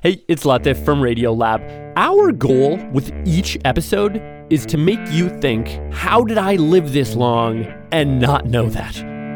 Hey, it's Latif from Radiolab. Our goal with each episode is to make you think, how did I live this long and not know that?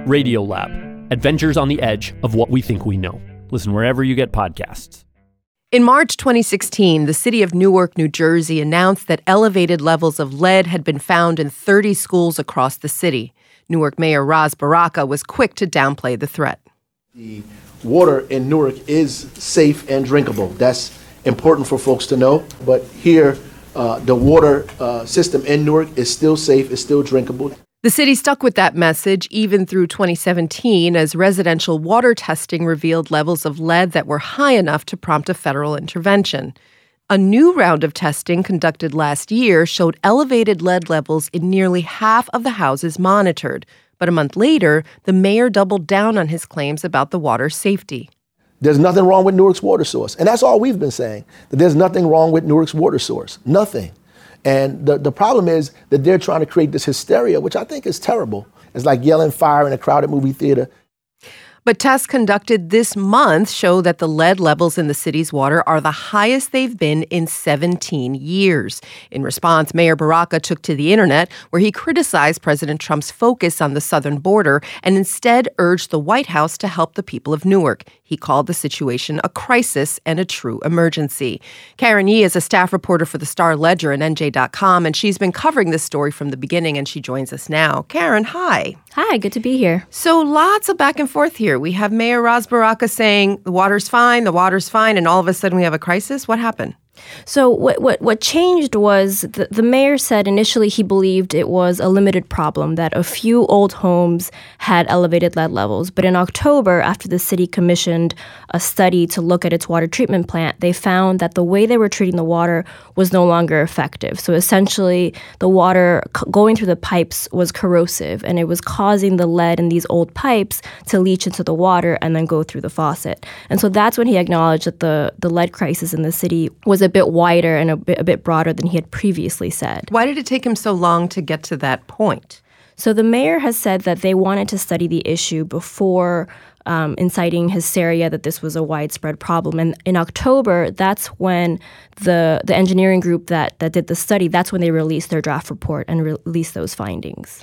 Radiolab, adventures on the edge of what we think we know. Listen wherever you get podcasts. In March 2016, the city of Newark, New Jersey announced that elevated levels of lead had been found in 30 schools across the city. Newark Mayor Ras Baraka was quick to downplay the threat. The water in Newark is safe and drinkable. That's important for folks to know. But here, the water system in Newark is still safe, is still drinkable. The city stuck with that message even through 2017 as residential water testing revealed levels of lead that were high enough to prompt a federal intervention. A new round of testing conducted last year showed elevated lead levels in nearly half of the houses monitored. But a month later, the mayor doubled down on his claims about the water's safety. There's nothing wrong with Newark's water source. And that's all we've been saying, that there's nothing wrong with Newark's water source. Nothing. And the problem is that they're trying to create this hysteria, which I think is terrible. It's like yelling fire in a crowded movie theater. But tests conducted this month show that the lead levels in the city's water are the highest they've been in 17 years. In response, Mayor Baraka took to the internet, where he criticized President Trump's focus on the southern border and instead urged the White House to help the people of Newark. He called the situation a crisis and a true emergency. Karen Yee is a staff reporter for the Star-Ledger and NJ.com, and she's been covering this story from the beginning, and she joins us now. Karen, hi. Hi, good to be here. So lots of back and forth here. We have Mayor Ras Baraka saying the water's fine, and all of a sudden we have a crisis. What happened? So what changed was the mayor said initially he believed it was a limited problem, that a few old homes had elevated lead levels. But in October, after the city commissioned a study to look at its water treatment plant, they found that the way they were treating the water was no longer effective. So essentially, the water going through the pipes was corrosive, and it was causing the lead in these old pipes to leach into the water and then go through the faucet. And so that's when he acknowledged that the lead crisis in the city was a bit wider and a bit broader than he had previously said. Why did it take him so long to get to that point? So the mayor has said that they wanted to study the issue before inciting hysteria that this was a widespread problem. And in October, that's when the engineering group that did the study, that's when they released their draft report and released those findings.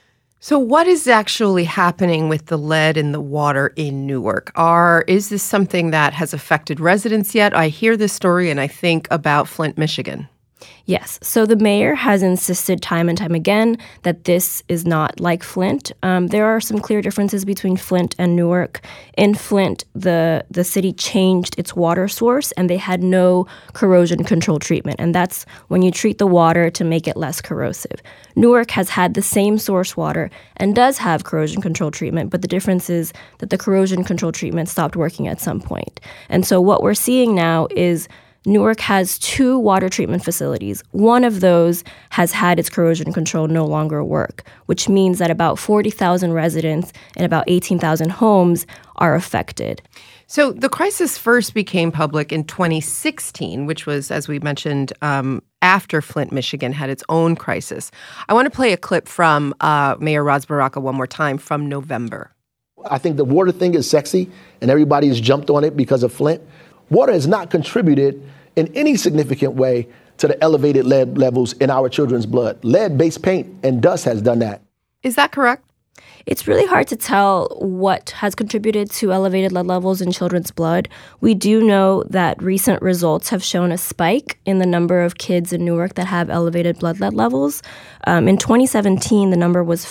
So what is actually happening with the lead in the water in Newark? Is this something that has affected residents yet? I hear this story and I think about Flint, Michigan. Yes. So the mayor has insisted time and time again that this is not like Flint. There are some clear differences between Flint and Newark. In Flint, the city changed its water source and they had no corrosion control treatment. And that's when you treat the water to make it less corrosive. Newark has had the same source water and does have corrosion control treatment, but the difference is that the corrosion control treatment stopped working at some point. And so what we're seeing now is Newark has 2 water treatment facilities. One of those has had its corrosion control no longer work, which means that about 40,000 residents and about 18,000 homes are affected. So the crisis first became public in 2016, which was, as we mentioned, after Flint, Michigan had its own crisis. I want to play a clip from Mayor Ras Baraka one more time from November. I think the water thing is sexy, and everybody has jumped on it because of Flint. Water has not contributed in any significant way to the elevated lead levels in our children's blood. Lead-based paint and dust has done that. Is that correct? It's really hard to tell what has contributed to elevated lead levels in children's blood. We do know that recent results have shown a spike in the number of kids in Newark that have elevated blood lead levels. In 2017, the number was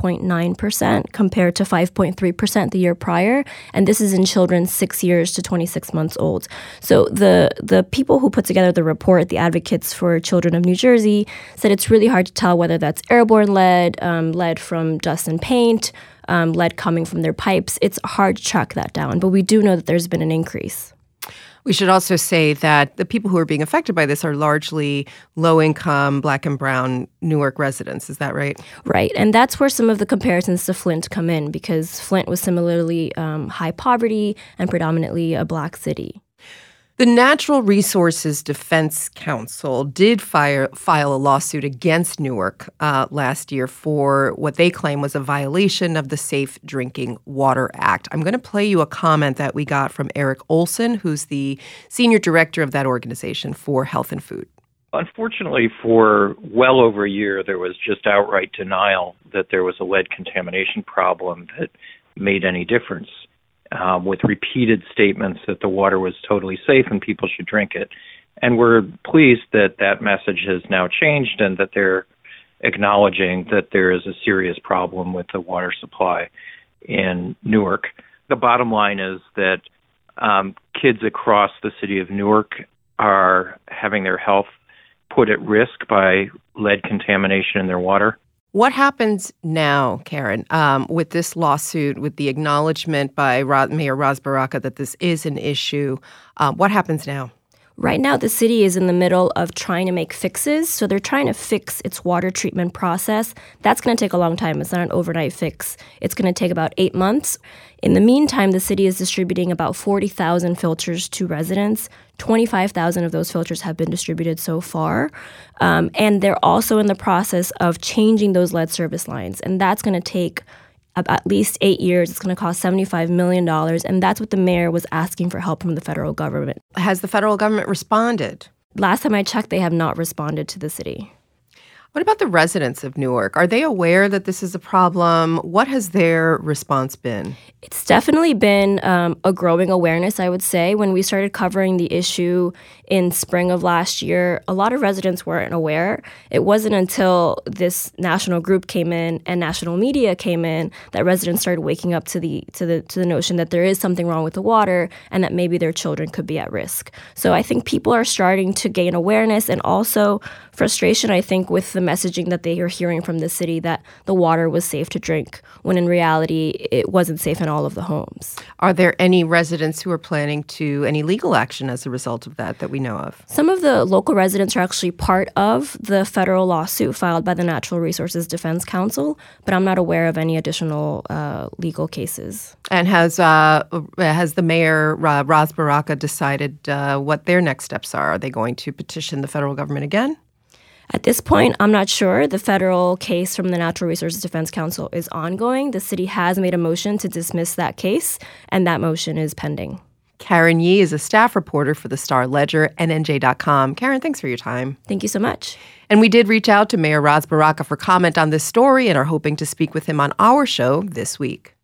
5.9% compared to 5.3% the year prior, and this is in children 6 years to 26 months old. So the people who put together the report, the Advocates for Children of New Jersey, said it's really hard to tell whether that's airborne lead, lead from dust and paint, lead coming from their pipes. It's hard to track that down, but we do know that there's been an increase. We should also say that the people who are being affected by this are largely low-income, Black and brown Newark residents. Is that right? Right. And that's where some of the comparisons to Flint come in, because Flint was similarly high poverty and predominantly a Black city. The Natural Resources Defense Council did file a lawsuit against Newark last year for what they claim was a violation of the Safe Drinking Water Act. I'm going to play you a comment that we got from Eric Olson, who's the senior director of that organization for Health and Food. Unfortunately, for well over a year, there was just outright denial that there was a lead contamination problem that made any difference, with repeated statements that the water was totally safe and people should drink it. And we're pleased that that message has now changed and that they're acknowledging that there is a serious problem with the water supply in Newark. The bottom line is that kids across the city of Newark are having their health put at risk by lead contamination in their water. What happens now, Karen, with this lawsuit, with the acknowledgement by Mayor Ras Baraka that this is an issue? What happens now? Right now, the city is in the middle of trying to make fixes. So they're trying to fix its water treatment process. That's going to take a long time. It's not an overnight fix. It's going to take about 8 months. In the meantime, the city is distributing about 40,000 filters to residents. 25,000 of those filters have been distributed so far. And they're also in the process of changing those lead service lines. And that's going to take at least 8 years. It's going to cost $75 million. And that's what the mayor was asking for help from the federal government. Has the federal government responded? Last time I checked, they have not responded to the city. What about the residents of Newark? Are they aware that this is a problem? What has their response been? It's definitely been a growing awareness, I would say. When we started covering the issue in spring of last year, a lot of residents weren't aware. It wasn't until this national group came in and national media came in that residents started waking up to the notion that there is something wrong with the water and that maybe their children could be at risk. So I think people are starting to gain awareness and also frustration, I think, with the messaging that they are hearing from the city that the water was safe to drink, when in reality it wasn't safe in all of the homes. Are there any residents who are planning to any legal action as a result of that we know of? Some of the local residents are actually part of the federal lawsuit filed by the Natural Resources Defense Council, but I'm not aware of any additional legal cases. And has the mayor, Ras Baraka, decided what their next steps are? Are they going to petition the federal government again? At this point, I'm not sure. The federal case from the Natural Resources Defense Council is ongoing. The city has made a motion to dismiss that case, and that motion is pending. Karen Yee is a staff reporter for the Star-Ledger and NJ.com. Karen, thanks for your time. Thank you so much. And we did reach out to Mayor Ras Baraka for comment on this story and are hoping to speak with him on our show this week.